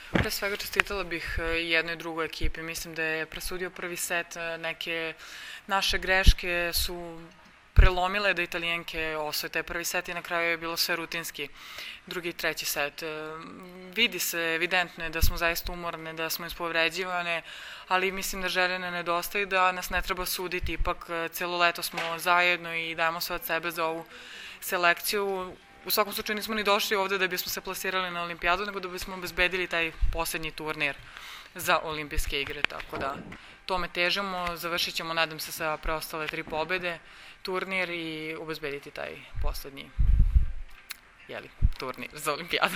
Pre svega čestitala bih jednoj i drugoj ekipi. Mislim da je presudio prvi set, neke naše greške su prelomile da Italijanke osvoje taj prvi set i na kraju je bilo sve rutinski, drugi i treći set. Vidi se, evidentno je da smo zaista umorne, da smo ispovređivane, ali mislim da želje ne nedostaje, da nas ne treba suditi, ipak celo leto smo zajedno i dajemo sve od sebe za ovu selekciju. U svakom slučaju nismo ni došli ovde da bismo se plasirali na olimpijadu, nego da bismo obezbedili taj poslednji turnir za olimpijske igre, tako da tome težimo, završit ćemo, nadam se, sa preostale 3 pobede, turnir i obezbediti taj poslednji turnir za olimpijadu.